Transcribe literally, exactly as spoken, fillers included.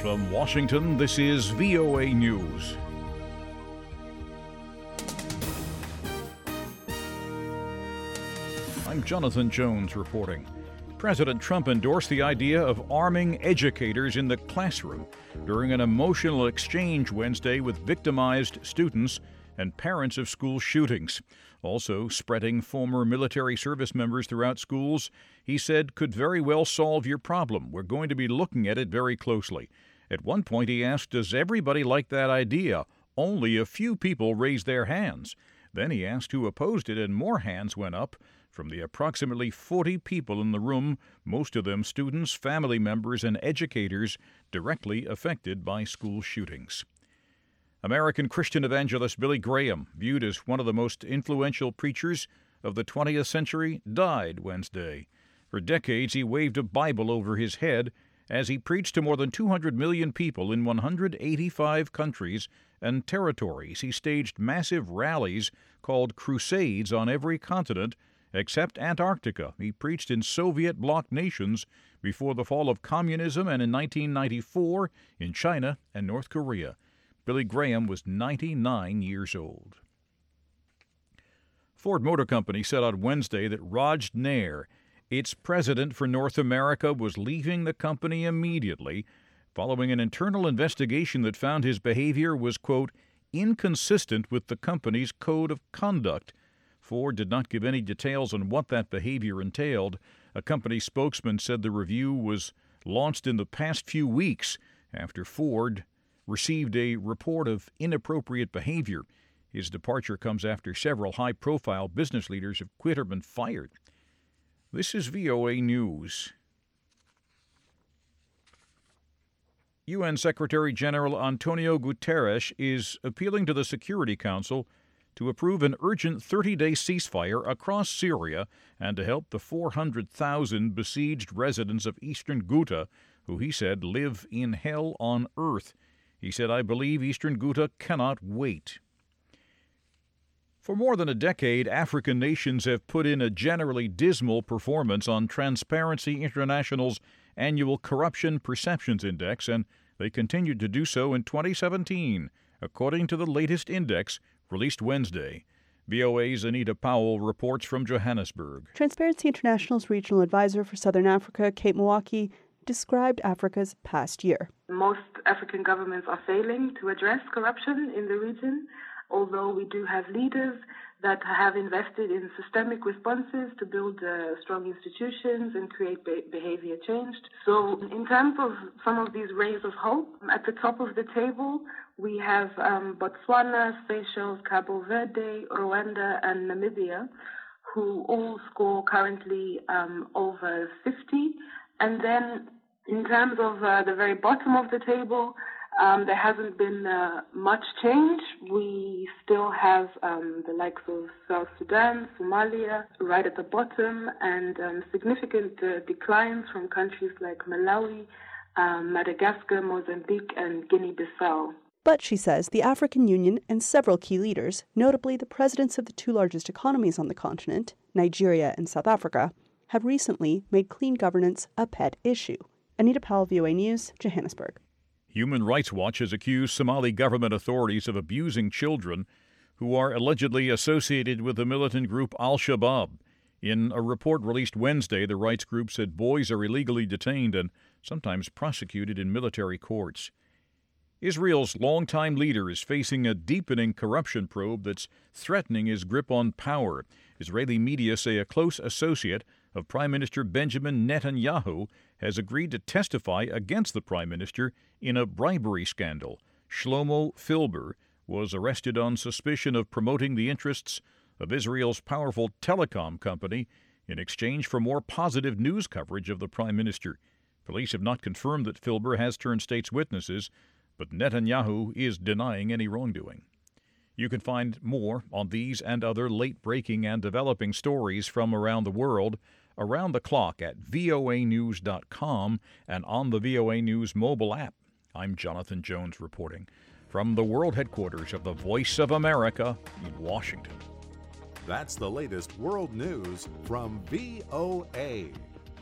From Washington, this is V O A News. I'm Jonathan Jones reporting. President Trump endorsed the idea of arming educators in the classroom during an emotional exchange Wednesday with victimized students and parents of school shootings. Also, spreading former military service members throughout schools, he said, could very well solve your problem. We're going to be looking at it very closely. At one point, he asked, does everybody like that idea? Only a few people raised their hands. Then he asked who opposed it, and more hands went up from the approximately forty people in the room, most of them students, family members, and educators directly affected by school shootings. American Christian evangelist Billy Graham, viewed as one of the most influential preachers of the twentieth century, died Wednesday. For decades, he waved a Bible over his head as he preached to more than two hundred million people in one hundred eighty-five countries and territories. He staged massive rallies called crusades on every continent except Antarctica. He preached in Soviet bloc nations before the fall of communism and in nineteen ninety-four in China and North Korea. Billy Graham was ninety-nine years old. Ford Motor Company said on Wednesday that Raj Nair, its president for North America, was leaving the company immediately following an internal investigation that found his behavior was, quote, inconsistent with the company's code of conduct. Ford did not give any details on what that behavior entailed. A company spokesman said the review was launched in the past few weeks after Ford received a report of inappropriate behavior. His departure comes after several high-profile business leaders have quit or been fired. This is V O A News. U N Secretary General Antonio Guterres is appealing to the Security Council to approve an urgent thirty-day ceasefire across Syria and to help the four hundred thousand besieged residents of eastern Ghouta, who he said live in hell on earth. He said, I believe eastern Ghouta cannot wait. For more than a decade, African nations have put in a generally dismal performance on Transparency International's annual Corruption Perceptions Index, and they continued to do so in twenty seventeen, according to the latest index released Wednesday. V O A's Anita Powell reports from Johannesburg. Transparency International's regional advisor for Southern Africa, Kate Mwaki, described Africa's past year. Most African governments are failing to address corruption in the region, although we do have leaders that have invested in systemic responses to build uh, strong institutions and create be- behavior change. So in terms of some of these rays of hope, at the top of the table, we have um, Botswana, Seychelles, Cabo Verde, Rwanda, and Namibia, who all score currently um, over fifty. And then in terms of uh, the very bottom of the table, Um, there hasn't been uh, much change. We still have um, the likes of South Sudan, Somalia, right at the bottom, and um, significant uh, declines from countries like Malawi, um, Madagascar, Mozambique, and Guinea-Bissau. But, she says, the African Union and several key leaders, notably the presidents of the two largest economies on the continent, Nigeria and South Africa, have recently made clean governance a pet issue. Anita Powell, V O A News, Johannesburg. Human Rights Watch has accused Somali government authorities of abusing children who are allegedly associated with the militant group Al-Shabaab. In a report released Wednesday, the rights group said boys are illegally detained and sometimes prosecuted in military courts. Israel's longtime leader is facing a deepening corruption probe that's threatening his grip on power. Israeli media say a close associate of Prime Minister Benjamin Netanyahu has agreed to testify against the Prime Minister in a bribery scandal. Shlomo Filber was arrested on suspicion of promoting the interests of Israel's powerful telecom company in exchange for more positive news coverage of the Prime Minister. Police have not confirmed that Filber has turned state's witnesses, but Netanyahu is denying any wrongdoing. You can find more on these and other late-breaking and developing stories from around the world around the clock at V O A news dot com and on the V O A News mobile app. I'm Jonathan Jones reporting from the world headquarters of the Voice of America in Washington. That's the latest world news from V O A.